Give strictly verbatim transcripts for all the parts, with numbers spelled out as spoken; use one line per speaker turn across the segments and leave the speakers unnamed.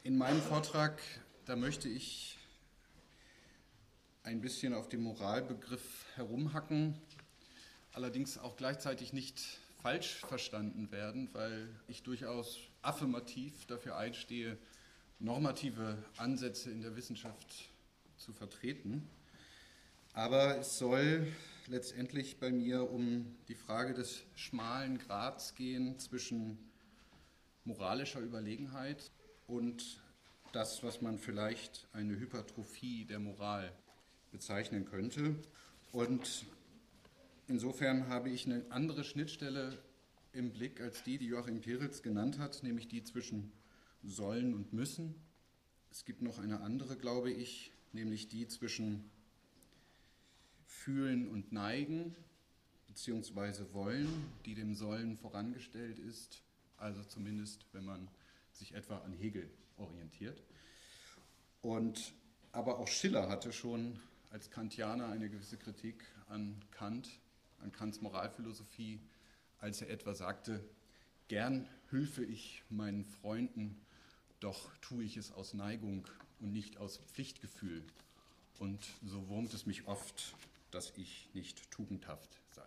In meinem Vortrag, da möchte ich ein bisschen auf dem Moralbegriff herumhacken, allerdings auch gleichzeitig nicht falsch verstanden werden, weil ich durchaus affirmativ dafür einstehe, normative Ansätze in der Wissenschaft zu vertreten. Aber es soll letztendlich bei mir um die Frage des schmalen Grads gehen zwischen moralischer Überlegenheit und das, was man vielleicht eine Hypertrophie der Moral bezeichnen könnte. Und insofern habe ich eine andere Schnittstelle im Blick als die, die Joachim Peretz genannt hat, nämlich die zwischen sollen und müssen. Es gibt noch eine andere, glaube ich, nämlich die zwischen fühlen und neigen, beziehungsweise wollen, die dem Sollen vorangestellt ist, also zumindest, wenn man sich etwa an Hegel orientiert. Und, aber auch Schiller hatte schon als Kantianer eine gewisse Kritik an Kant, an Kants Moralphilosophie, als er etwa sagte, gern hülfe ich meinen Freunden, doch tue ich es aus Neigung und nicht aus Pflichtgefühl. Und so wurmt es mich oft, dass ich nicht tugendhaft sei.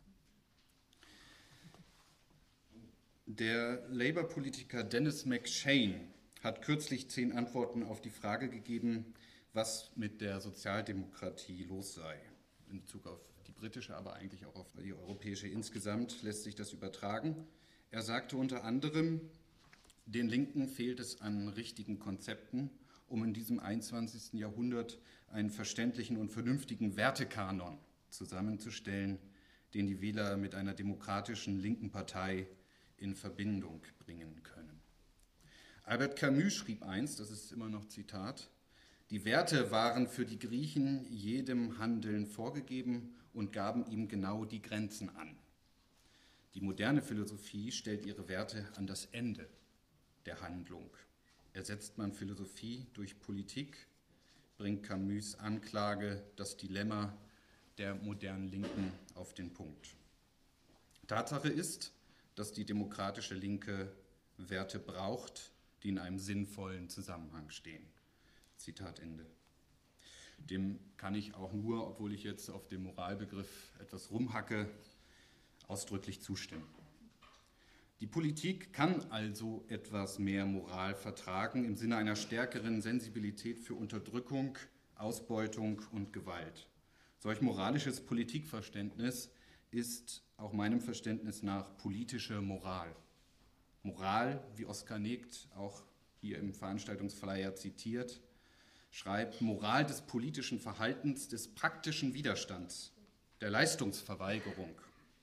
Der Labour-Politiker Dennis McShane hat kürzlich zehn Antworten auf die Frage gegeben, was mit der Sozialdemokratie los sei. In Bezug auf die britische, aber eigentlich auch auf die europäische insgesamt lässt sich das übertragen. Er sagte unter anderem, den Linken fehlt es an richtigen Konzepten, um in diesem einundzwanzigsten Jahrhundert einen verständlichen und vernünftigen Wertekanon zusammenzustellen, den die Wähler mit einer demokratischen linken Partei in Verbindung bringen können. Albert Camus schrieb einst, das ist immer noch Zitat, die Werte waren für die Griechen jedem Handeln vorgegeben und gaben ihm genau die Grenzen an. Die moderne Philosophie stellt ihre Werte an das Ende der Handlung. Ersetzt man Philosophie durch Politik, bringt Camus' Anklage das Dilemma der modernen Linken auf den Punkt. Tatsache ist, dass die demokratische Linke Werte braucht, die in einem sinnvollen Zusammenhang stehen. Zitat Ende. Dem kann ich auch nur, obwohl ich jetzt auf dem Moralbegriff etwas rumhacke, ausdrücklich zustimmen. Die Politik kann also etwas mehr Moral vertragen im Sinne einer stärkeren Sensibilität für Unterdrückung, Ausbeutung und Gewalt. Solch moralisches Politikverständnis ist auch meinem Verständnis nach politische Moral. Moral, wie Oskar Negt auch hier im Veranstaltungsflyer zitiert, schreibt Moral des politischen Verhaltens, des praktischen Widerstands, der Leistungsverweigerung.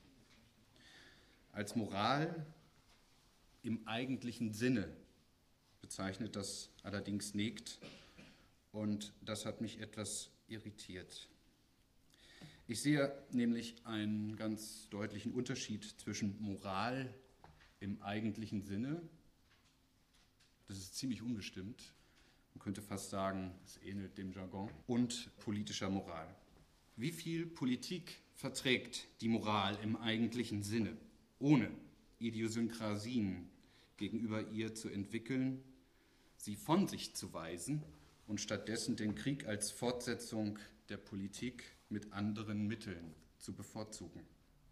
Als Moral im eigentlichen Sinne bezeichnet das allerdings Negt und das hat mich etwas irritiert. Ich sehe nämlich einen ganz deutlichen Unterschied zwischen Moral im eigentlichen Sinne, das ist ziemlich unbestimmt, man könnte fast sagen, es ähnelt dem Jargon, und politischer Moral. Wie viel Politik verträgt die Moral im eigentlichen Sinne, ohne Idiosynkrasien gegenüber ihr zu entwickeln, sie von sich zu weisen und stattdessen den Krieg als Fortsetzung der Politik mit anderen Mitteln zu bevorzugen?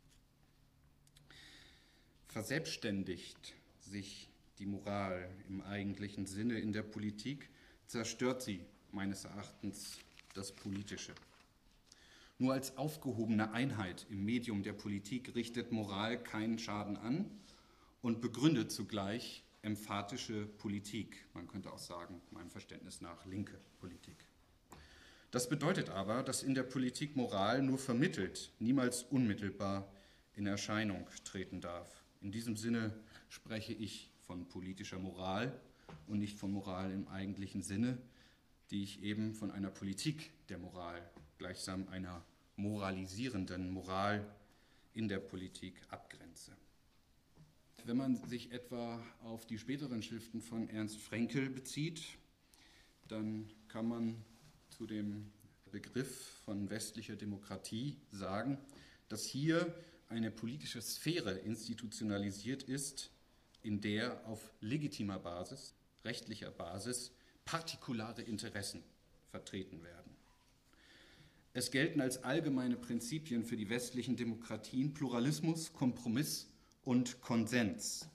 Verselbstständigt sich die Moral im eigentlichen Sinne in der Politik, zerstört sie meines Erachtens das Politische. Nur als aufgehobene Einheit im Medium der Politik richtet Moral keinen Schaden an und begründet zugleich emphatische Politik, man könnte auch sagen, meinem Verständnis nach linke Politik. Das bedeutet aber, dass in der Politik Moral nur vermittelt, niemals unmittelbar in Erscheinung treten darf. In diesem Sinne spreche ich von politischer Moral und nicht von Moral im eigentlichen Sinne, die ich eben von einer Politik der Moral, gleichsam einer moralisierenden Moral in der Politik abgrenze. Wenn man sich etwa auf die späteren Schriften von Ernst Fraenkel bezieht, dann kann man zu dem Begriff von westlicher Demokratie sagen, dass hier eine politische Sphäre institutionalisiert ist, in der auf legitimer Basis rechtlicher Basis partikulare Interessen vertreten werden. Es gelten als allgemeine Prinzipien für die westlichen Demokratien Pluralismus, Kompromiss und Konsens.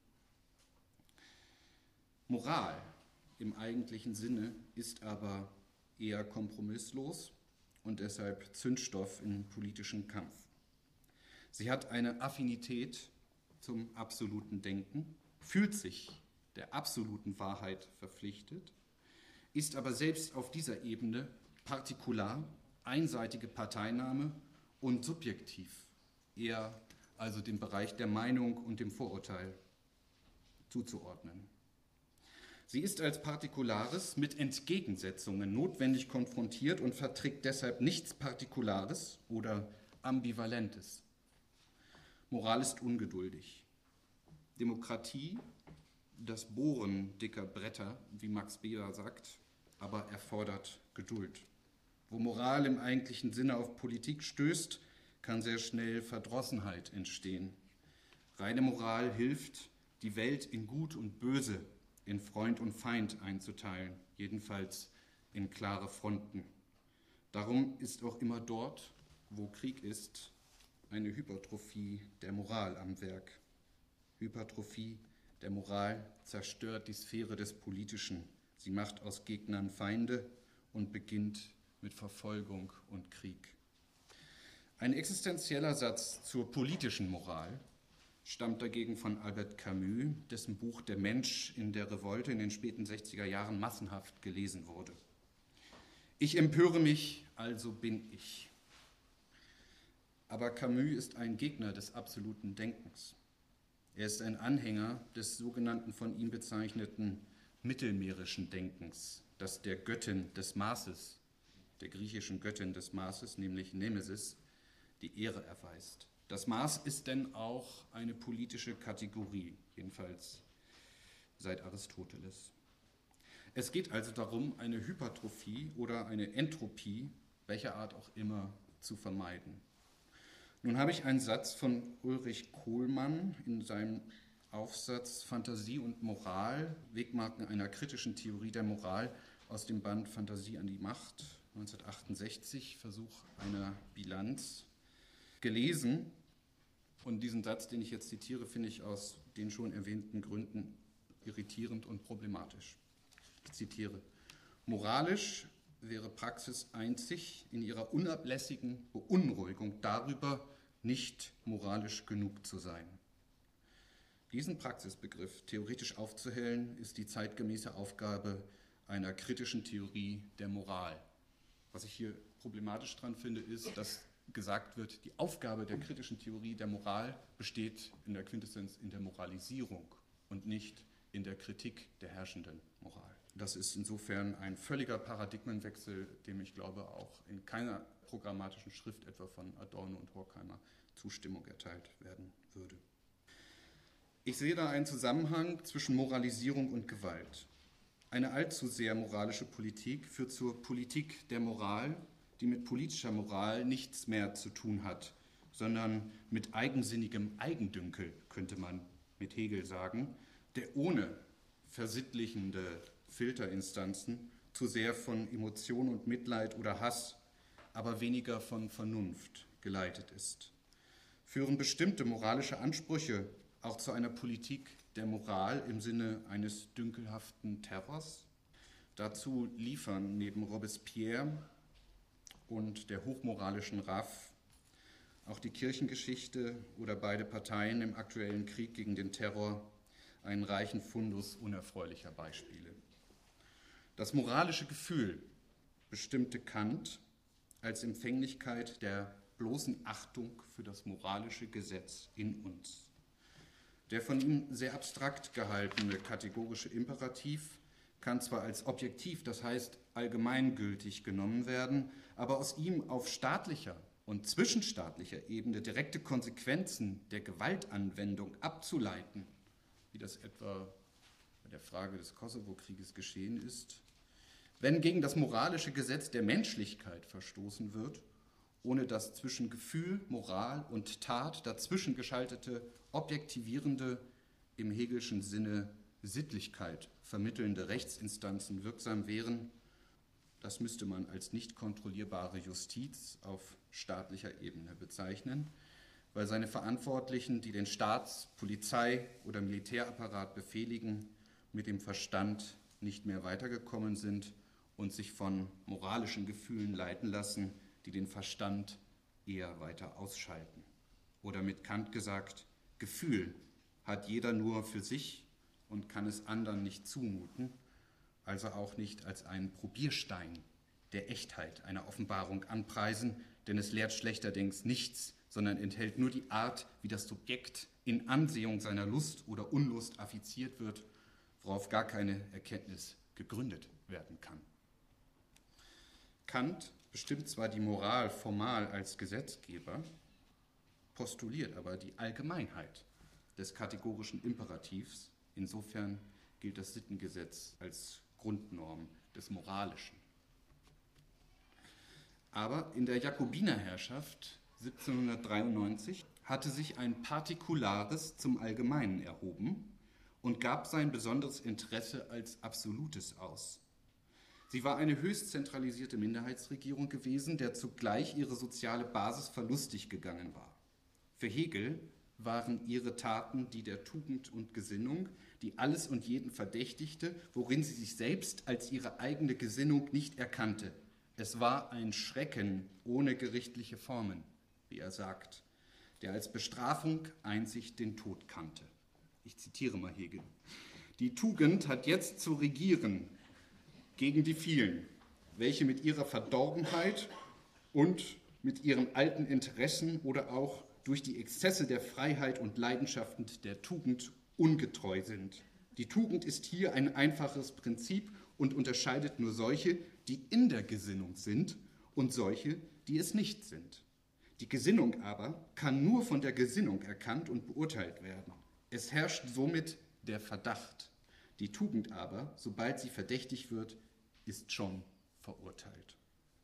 Moral im eigentlichen Sinne ist aber eher kompromisslos und deshalb Zündstoff im politischen Kampf. Sie hat eine Affinität zum absoluten Denken, fühlt sich der absoluten Wahrheit verpflichtet, ist aber selbst auf dieser Ebene partikular, einseitige Parteinahme und subjektiv, eher also dem Bereich der Meinung und dem Vorurteil zuzuordnen. Sie ist als Partikulares mit Entgegensetzungen notwendig konfrontiert und verträgt deshalb nichts Partikulares oder Ambivalentes. Moral ist ungeduldig. Demokratie, das Bohren dicker Bretter, wie Max Weber sagt, aber erfordert Geduld. Wo Moral im eigentlichen Sinne auf Politik stößt, kann sehr schnell Verdrossenheit entstehen. Reine Moral hilft, die Welt in Gut und Böse, in Freund und Feind einzuteilen, jedenfalls in klare Fronten. Darum ist auch immer dort, wo Krieg ist, eine Hypertrophie der Moral am Werk. Hypertrophie der Moral zerstört die Sphäre des Politischen. Sie macht aus Gegnern Feinde und beginnt mit Verfolgung und Krieg. Ein existenzieller Satz zur politischen Moral stammt dagegen von Albert Camus, dessen Buch Der Mensch in der Revolte in den späten sechziger Jahren massenhaft gelesen wurde. Ich empöre mich, also bin ich. Aber Camus ist ein Gegner des absoluten Denkens. Er ist ein Anhänger des sogenannten von ihm bezeichneten mittelmeerischen Denkens, das der Göttin des Maßes, der griechischen Göttin des Maßes, nämlich Nemesis, die Ehre erweist. Das Maß ist denn auch eine politische Kategorie, jedenfalls seit Aristoteles. Es geht also darum, eine Hypertrophie oder eine Entropie, welcher Art auch immer, zu vermeiden. Nun habe ich einen Satz von Ulrich Kohlmann in seinem Aufsatz Fantasie und Moral, Wegmarken einer kritischen Theorie der Moral aus dem Band Fantasie an die Macht, neunzehnhundertachtundsechzig, Versuch einer Bilanz, gelesen. Und diesen Satz, den ich jetzt zitiere, finde ich aus den schon erwähnten Gründen irritierend und problematisch. Ich zitiere: Moralisch wäre Praxis einzig in ihrer unablässigen Beunruhigung darüber, nicht moralisch genug zu sein. Diesen Praxisbegriff theoretisch aufzuhellen, ist die zeitgemäße Aufgabe einer kritischen Theorie der Moral. Was ich hier problematisch dran finde, ist, dass gesagt wird, die Aufgabe der kritischen Theorie der Moral besteht in der Quintessenz in der Moralisierung und nicht in der Kritik der herrschenden Moral. Das ist insofern ein völliger Paradigmenwechsel, dem ich glaube auch in keiner programmatischen Schrift etwa von Adorno und Horkheimer Zustimmung erteilt werden würde. Ich sehe da einen Zusammenhang zwischen Moralisierung und Gewalt. Eine allzu sehr moralische Politik führt zur Politik der Moral, die mit politischer Moral nichts mehr zu tun hat, sondern mit eigensinnigem Eigendünkel, könnte man mit Hegel sagen, der ohne versittlichende Filterinstanzen zu sehr von Emotion und Mitleid oder Hass, aber weniger von Vernunft geleitet ist. Führen bestimmte moralische Ansprüche auch zu einer Politik der Moral im Sinne eines dünkelhaften Terrors? Dazu liefern neben Robespierre und der hochmoralischen Raff auch die Kirchengeschichte oder beide Parteien im aktuellen Krieg gegen den Terror einen reichen Fundus unerfreulicher Beispiele. Das moralische Gefühl bestimmte Kant als Empfänglichkeit der bloßen Achtung für das moralische Gesetz in uns. Der von ihm sehr abstrakt gehaltene kategorische Imperativ kann zwar als objektiv, das heißt allgemeingültig genommen werden, aber aus ihm auf staatlicher und zwischenstaatlicher Ebene direkte Konsequenzen der Gewaltanwendung abzuleiten, wie das etwa bei der Frage des Kosovo-Krieges geschehen ist, wenn gegen das moralische Gesetz der Menschlichkeit verstoßen wird, ohne dass zwischen Gefühl, Moral und Tat dazwischen geschaltete, objektivierende, im Hegelschen Sinne Sittlichkeit vermittelnde Rechtsinstanzen wirksam wären, das müsste man als nicht kontrollierbare Justiz auf staatlicher Ebene bezeichnen, weil seine Verantwortlichen, die den Staats-, Polizei- oder Militärapparat befehligen, mit dem Verstand nicht mehr weitergekommen sind und sich von moralischen Gefühlen leiten lassen, die den Verstand eher weiter ausschalten. Oder mit Kant gesagt, Gefühl hat jeder nur für sich und kann es anderen nicht zumuten, also auch nicht als einen Probierstein der Echtheit einer Offenbarung anpreisen, denn es lehrt schlechterdings nichts, sondern enthält nur die Art, wie das Subjekt in Ansehung seiner Lust oder Unlust affiziert wird, worauf gar keine Erkenntnis gegründet werden kann. Kant bestimmt zwar die Moral formal als Gesetzgeber, postuliert aber die Allgemeinheit des kategorischen Imperativs. Insofern gilt das Sittengesetz als Grundnorm des Moralischen. Aber in der Jakobinerherrschaft siebzehnhundertdreiundneunzig hatte sich ein Partikulares zum Allgemeinen erhoben und gab sein besonderes Interesse als Absolutes aus. Sie war eine höchst zentralisierte Minderheitsregierung gewesen, der zugleich ihre soziale Basis verlustig gegangen war. Für Hegel waren ihre Taten die der Tugend und Gesinnung, die alles und jeden verdächtigte, worin sie sich selbst als ihre eigene Gesinnung nicht erkannte. Es war ein Schrecken ohne gerichtliche Formen, wie er sagt, der als Bestrafung einzig den Tod kannte. Ich zitiere mal Hegel. Die Tugend hat jetzt zu regieren gegen die vielen, welche mit ihrer Verdorbenheit und mit ihren alten Interessen oder auch durch die Exzesse der Freiheit und Leidenschaften der Tugend ungetreu sind. Die Tugend ist hier ein einfaches Prinzip und unterscheidet nur solche, die in der Gesinnung sind und solche, die es nicht sind. Die Gesinnung aber kann nur von der Gesinnung erkannt und beurteilt werden. Es herrscht somit der Verdacht. Die Tugend aber, sobald sie verdächtig wird, ist schon verurteilt.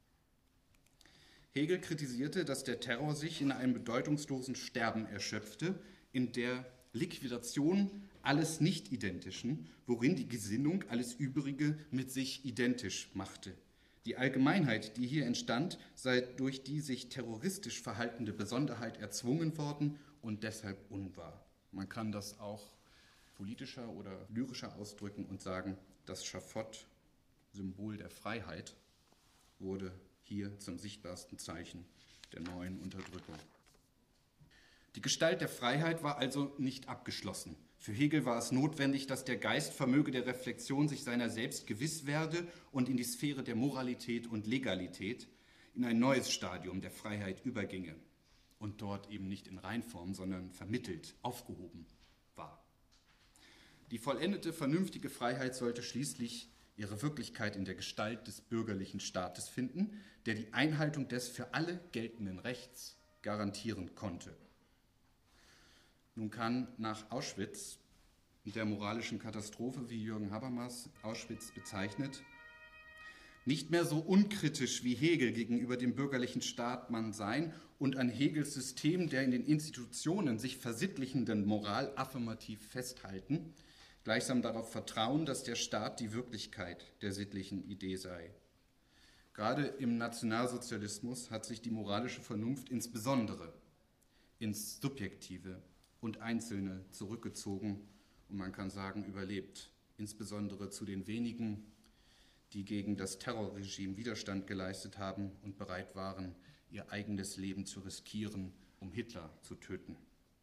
Hegel kritisierte, dass der Terror sich in einem bedeutungslosen Sterben erschöpfte, in der Liquidation alles Nicht-Identischen, worin die Gesinnung alles Übrige mit sich identisch machte. Die Allgemeinheit, die hier entstand, sei durch die sich terroristisch verhaltende Besonderheit erzwungen worden und deshalb unwahr. Man kann das auch politischer oder lyrischer ausdrücken und sagen, das Schafott, Symbol der Freiheit, wurde hier zum sichtbarsten Zeichen der neuen Unterdrückung. Die Gestalt der Freiheit war also nicht abgeschlossen. Für Hegel war es notwendig, dass der Geist vermöge der Reflexion sich seiner selbst gewiss werde und in die Sphäre der Moralität und Legalität in ein neues Stadium der Freiheit überginge und dort eben nicht in Reinform, sondern vermittelt, aufgehoben war. Die vollendete, vernünftige Freiheit sollte schließlich ihre Wirklichkeit in der Gestalt des bürgerlichen Staates finden, der die Einhaltung des für alle geltenden Rechts garantieren konnte. Nun kann nach Auschwitz, der moralischen Katastrophe, wie Jürgen Habermas Auschwitz bezeichnet, nicht mehr so unkritisch wie Hegel gegenüber dem bürgerlichen Staat man sein und an Hegels System der in den Institutionen sich versittlichenden Moral affirmativ festhalten, gleichsam darauf vertrauen, dass der Staat die Wirklichkeit der sittlichen Idee sei. Gerade im Nationalsozialismus hat sich die moralische Vernunft insbesondere ins Subjektive und Einzelne zurückgezogen und man kann sagen, überlebt, insbesondere zu den wenigen, die gegen das Terrorregime Widerstand geleistet haben und bereit waren, ihr eigenes Leben zu riskieren, um Hitler zu töten.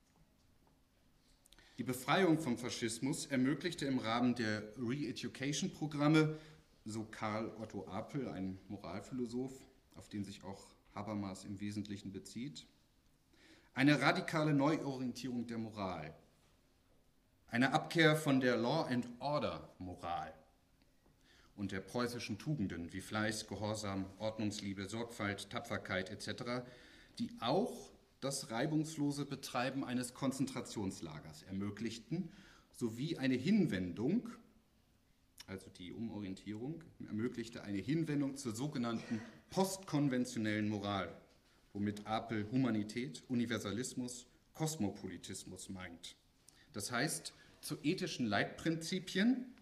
Die Befreiung vom Faschismus ermöglichte im Rahmen der Re-Education-Programme, so Karl Otto Apel, ein Moralphilosoph, auf den sich auch Habermas im Wesentlichen bezieht, eine radikale Neuorientierung der Moral, eine Abkehr von der Law-and-Order-Moral und der preußischen Tugenden wie Fleiß, Gehorsam, Ordnungsliebe, Sorgfalt, Tapferkeit et cetera, die auch das reibungslose Betreiben eines Konzentrationslagers ermöglichten, sowie eine Hinwendung, also die Umorientierung, ermöglichte eine Hinwendung zur sogenannten postkonventionellen Moral, womit Apel Humanität, Universalismus, Kosmopolitismus meint. Das heißt, zu ethischen Leitprinzipien,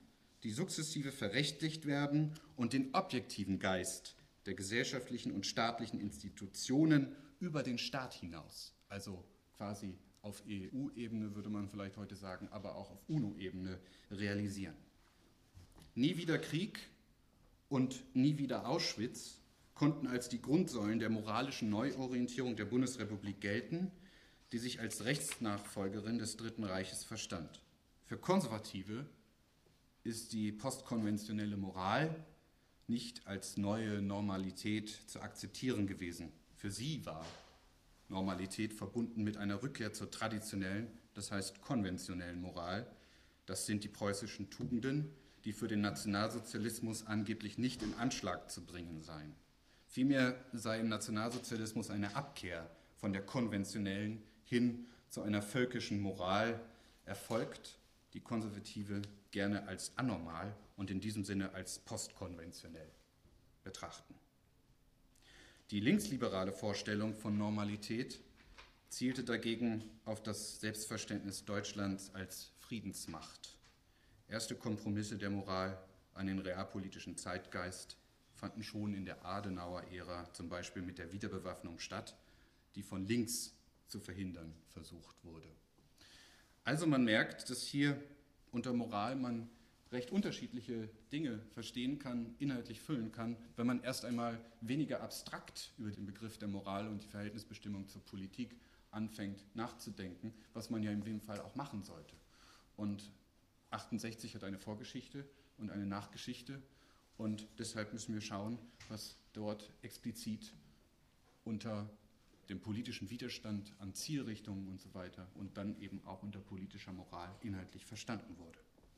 die sukzessive verrechtlicht werden und den objektiven Geist der gesellschaftlichen und staatlichen Institutionen über den Staat hinaus, also quasi auf E U-Ebene würde man vielleicht heute sagen, aber auch auf UNO-Ebene realisieren. Nie wieder Krieg und nie wieder Auschwitz konnten als die Grundsäulen der moralischen Neuorientierung der Bundesrepublik gelten, die sich als Rechtsnachfolgerin des Dritten Reiches verstand. Für Konservative ist die postkonventionelle Moral nicht als neue Normalität zu akzeptieren gewesen. Für sie war Normalität verbunden mit einer Rückkehr zur traditionellen, das heißt konventionellen Moral. Das sind die preußischen Tugenden, die für den Nationalsozialismus angeblich nicht in Anschlag zu bringen seien. Vielmehr sei im Nationalsozialismus eine Abkehr von der konventionellen hin zu einer völkischen Moral erfolgt, die Konservative gerne als anormal und in diesem Sinne als postkonventionell betrachten. Die linksliberale Vorstellung von Normalität zielte dagegen auf das Selbstverständnis Deutschlands als Friedensmacht. Erste Kompromisse der Moral an den realpolitischen Zeitgeist fanden schon in der Adenauer-Ära, zum Beispiel mit der Wiederbewaffnung statt, die von links zu verhindern versucht wurde. Also man merkt, dass hier unter Moral man recht unterschiedliche Dinge verstehen kann, inhaltlich füllen kann, wenn man erst einmal weniger abstrakt über den Begriff der Moral und die Verhältnisbestimmung zur Politik anfängt nachzudenken, was man ja in dem Fall auch machen sollte. Und achtundsechzig hat eine Vorgeschichte und eine Nachgeschichte und deshalb müssen wir schauen, was dort explizit unter dem politischen Widerstand an Zielrichtungen und so weiter und dann eben auch unter politischer Moral inhaltlich verstanden wurde.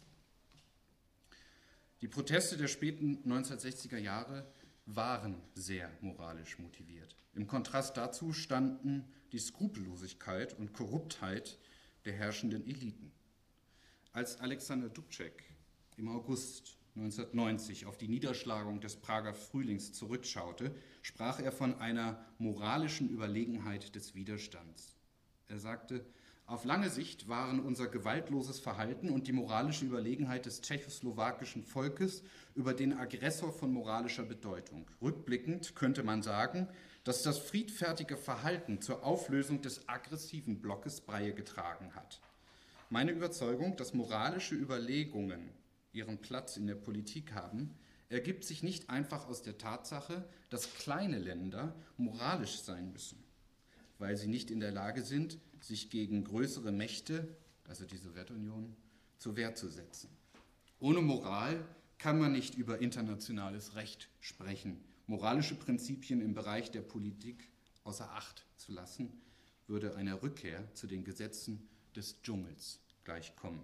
Die Proteste der späten neunzehnhundertsechziger Jahre waren sehr moralisch motiviert. Im Kontrast dazu standen die Skrupellosigkeit und Korruptheit der herrschenden Eliten. Als Alexander Dubček im August neunzehnhundertneunzig auf die Niederschlagung des Prager Frühlings zurückschaute, sprach er von einer moralischen Überlegenheit des Widerstands. Er sagte, auf lange Sicht waren unser gewaltloses Verhalten und die moralische Überlegenheit des tschechoslowakischen Volkes über den Aggressor von moralischer Bedeutung. Rückblickend könnte man sagen, dass das friedfertige Verhalten zur Auflösung des aggressiven Blockes Breie getragen hat. Meine Überzeugung, dass moralische Überlegungen ihren Platz in der Politik haben, ergibt sich nicht einfach aus der Tatsache, dass kleine Länder moralisch sein müssen, weil sie nicht in der Lage sind, sich gegen größere Mächte, also die Sowjetunion, zur Wehr zu setzen. Ohne Moral kann man nicht über internationales Recht sprechen. Moralische Prinzipien im Bereich der Politik außer Acht zu lassen, würde einer Rückkehr zu den Gesetzen des Dschungels gleichkommen.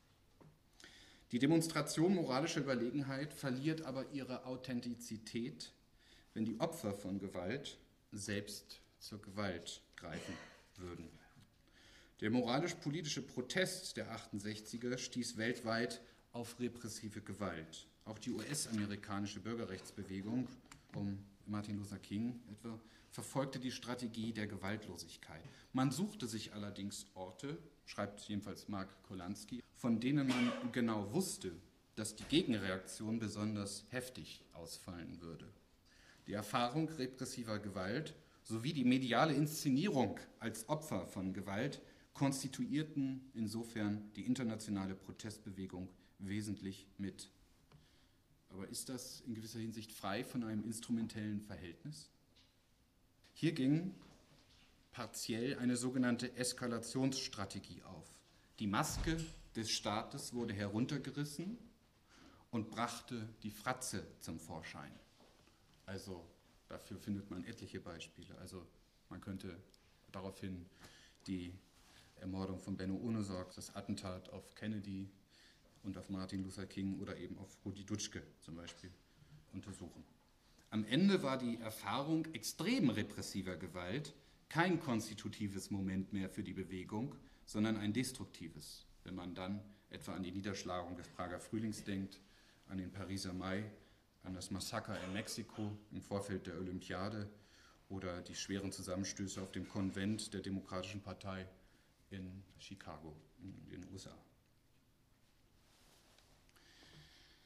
Die Demonstration moralischer Überlegenheit verliert aber ihre Authentizität, wenn die Opfer von Gewalt selbst zur Gewalt greifen würden. Der moralisch-politische Protest der achtundsechziger stieß weltweit auf repressive Gewalt. Auch die U S-amerikanische Bürgerrechtsbewegung um Martin Luther King etwa verfolgte die Strategie der Gewaltlosigkeit. Man suchte sich allerdings Orte, schreibt jedenfalls Mark Kurlansky, von denen man genau wusste, dass die Gegenreaktion besonders heftig ausfallen würde. Die Erfahrung repressiver Gewalt sowie die mediale Inszenierung als Opfer von Gewalt konstituierten insofern die internationale Protestbewegung wesentlich mit. Aber ist das in gewisser Hinsicht frei von einem instrumentellen Verhältnis? Hier ging partiell eine sogenannte Eskalationsstrategie auf. Die Maske des Staates wurde heruntergerissen und brachte die Fratze zum Vorschein. Also dafür findet man etliche Beispiele. Also man könnte daraufhin die Ermordung von Benno Ohnesorg, das Attentat auf Kennedy und auf Martin Luther King oder eben auf Rudi Dutschke zum Beispiel untersuchen. Am Ende war die Erfahrung extrem repressiver Gewalt kein konstitutives Moment mehr für die Bewegung, sondern ein destruktives, wenn man dann etwa an die Niederschlagung des Prager Frühlings denkt, an den Pariser Mai, an das Massaker in Mexiko im Vorfeld der Olympiade oder die schweren Zusammenstöße auf dem Konvent der Demokratischen Partei in Chicago in den U S A.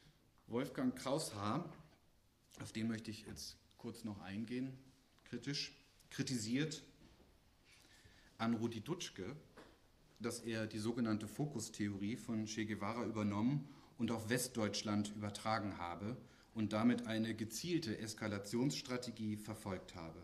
Wolfgang Kraushaar, auf den möchte ich jetzt kurz noch eingehen, kritisch, kritisiert an Rudi Dutschke, dass er die sogenannte Fokustheorie von Che Guevara übernommen und auf Westdeutschland übertragen habe und damit eine gezielte Eskalationsstrategie verfolgt habe.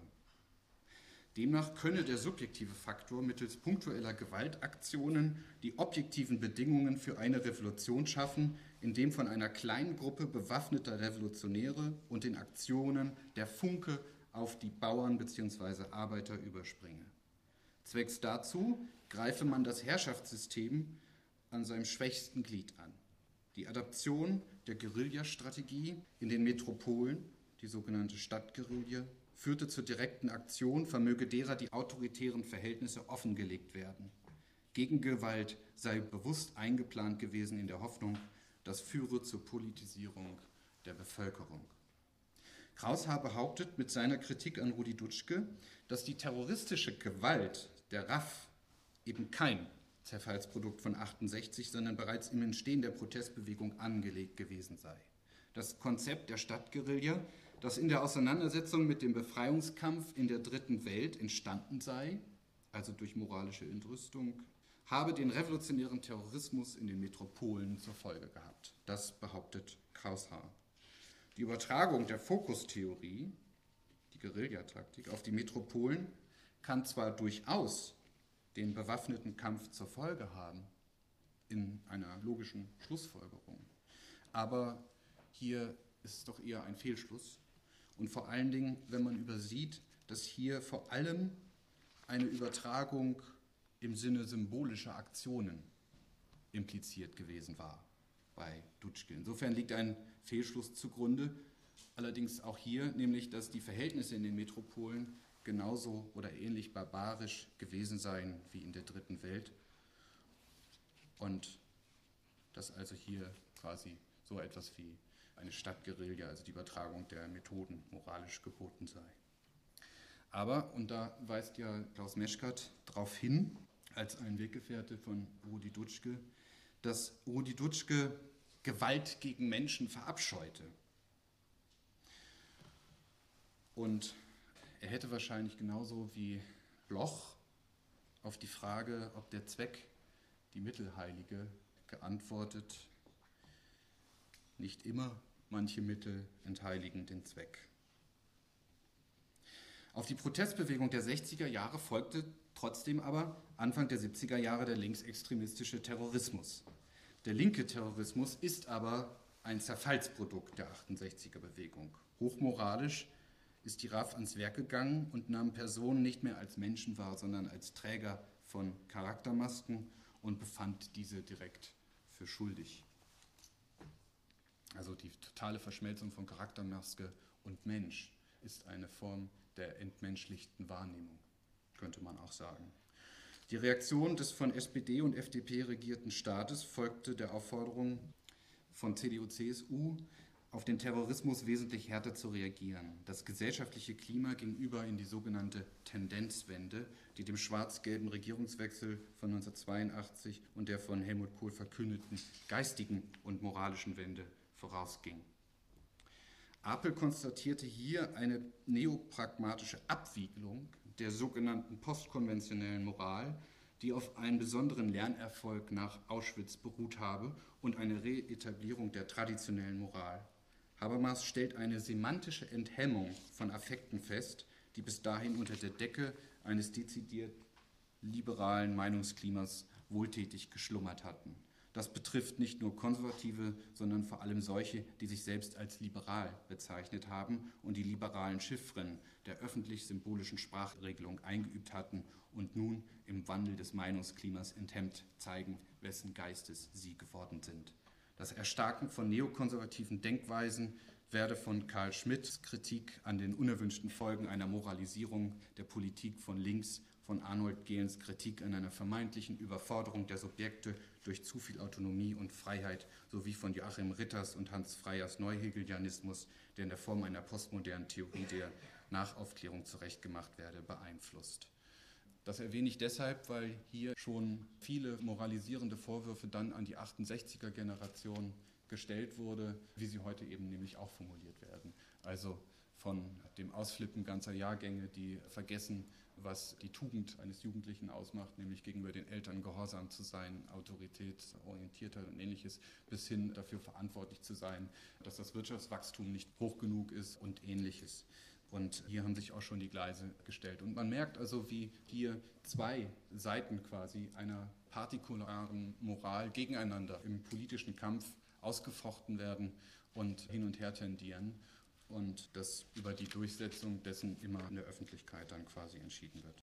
Demnach könne der subjektive Faktor mittels punktueller Gewaltaktionen die objektiven Bedingungen für eine Revolution schaffen, indem von einer kleinen Gruppe bewaffneter Revolutionäre und den Aktionen der Funke auf die Bauern bzw. Arbeiter überspringe. Zwecks dazu greife man das Herrschaftssystem an seinem schwächsten Glied an. Die Adaption der Guerillastrategie in den Metropolen, die sogenannte Stadtguerilla, führte zur direkten Aktion, vermöge derer die autoritären Verhältnisse offengelegt werden. Gegengewalt sei bewusst eingeplant gewesen in der Hoffnung, das führe zur Politisierung der Bevölkerung. Kraushaar behauptet mit seiner Kritik an Rudi Dutschke, dass die terroristische Gewalt der R A F eben kein Zerfallsprodukt von achtundsechzig, sondern bereits im Entstehen der Protestbewegung angelegt gewesen sei. Das Konzept der Stadtguerilla, das in der Auseinandersetzung mit dem Befreiungskampf in der Dritten Welt entstanden sei, also durch moralische Entrüstung, habe den revolutionären Terrorismus in den Metropolen zur Folge gehabt. Das behauptet Kraushaar. Die Übertragung der Fokustheorie, die Guerillataktik, auf die Metropolen kann zwar durchaus den bewaffneten Kampf zur Folge haben, in einer logischen Schlussfolgerung, aber hier ist es doch eher ein Fehlschluss. Und vor allen Dingen, wenn man übersieht, dass hier vor allem eine Übertragung im Sinne symbolischer Aktionen impliziert gewesen war bei Dutschke. Insofern liegt ein Fehlschluss zugrunde, allerdings auch hier, nämlich, dass die Verhältnisse in den Metropolen genauso oder ähnlich barbarisch gewesen seien wie in der Dritten Welt und dass also hier quasi so etwas wie eine Stadtguerilla, also die Übertragung der Methoden, moralisch geboten sei. Aber, und da weist ja Klaus Meschkat darauf hin, als ein Weggefährte von Rudi Dutschke, dass Rudi Dutschke Gewalt gegen Menschen verabscheute. Und er hätte wahrscheinlich genauso wie Bloch auf die Frage, ob der Zweck die Mittel heilige, geantwortet: Nicht immer, manche Mittel entheiligen den Zweck. Auf die Protestbewegung der sechziger Jahre folgte trotzdem aber Anfang der siebziger Jahre der linksextremistische Terrorismus. Der linke Terrorismus ist aber ein Zerfallsprodukt der achtundsechziger Bewegung. Hochmoralisch ist die R A F ans Werk gegangen und nahm Personen nicht mehr als Menschen wahr, sondern als Träger von Charaktermasken und befand diese direkt für schuldig. Also die totale Verschmelzung von Charaktermaske und Mensch ist eine Form der entmenschlichten Wahrnehmung, könnte man auch sagen. Die Reaktion des von S P D und F D P regierten Staates folgte der Aufforderung von C D U C S U, auf den Terrorismus wesentlich härter zu reagieren. Das gesellschaftliche Klima ging über in die sogenannte Tendenzwende, die dem schwarz-gelben Regierungswechsel von neunzehnhundertzweiundachtzig und der von Helmut Kohl verkündeten geistigen und moralischen Wende vorausging. Apel konstatierte hier eine neopragmatische Abwiegelung der sogenannten postkonventionellen Moral, die auf einen besonderen Lernerfolg nach Auschwitz beruht habe, und eine Reetablierung der traditionellen Moral. Habermas stellt eine semantische Enthemmung von Affekten fest, die bis dahin unter der Decke eines dezidiert liberalen Meinungsklimas wohltätig geschlummert hatten. Das betrifft nicht nur Konservative, sondern vor allem solche, die sich selbst als liberal bezeichnet haben und die liberalen Chiffren der öffentlich-symbolischen Sprachregelung eingeübt hatten und nun im Wandel des Meinungsklimas enthemmt zeigen, wessen Geistes sie geworden sind. Das Erstarken von neokonservativen Denkweisen werde von Carl Schmitts Kritik an den unerwünschten Folgen einer Moralisierung der Politik von links, von Arnold Gehlens Kritik an einer vermeintlichen Überforderung der Subjekte durch zu viel Autonomie und Freiheit sowie von Joachim Ritters und Hans Freyers Neuhegelianismus, der in der Form einer postmodernen Theorie der Nachaufklärung zurechtgemacht werde, beeinflusst. Das erwähne ich deshalb, weil hier schon viele moralisierende Vorwürfe dann an die achtundsechziger Generation gestellt wurde, wie sie heute eben nämlich auch formuliert werden. Also von dem Ausflippen ganzer Jahrgänge, die vergessen, was die Tugend eines Jugendlichen ausmacht, nämlich gegenüber den Eltern gehorsam zu sein, autoritätsorientierter und ähnliches, bis hin dafür verantwortlich zu sein, dass das Wirtschaftswachstum nicht hoch genug ist und ähnliches. Und hier haben sich auch schon die Gleise gestellt. Und man merkt also, wie hier zwei Seiten quasi einer partikularen Moral gegeneinander im politischen Kampf ausgefochten werden und hin und her tendieren. Und dass über die Durchsetzung dessen immer in der Öffentlichkeit dann quasi entschieden wird.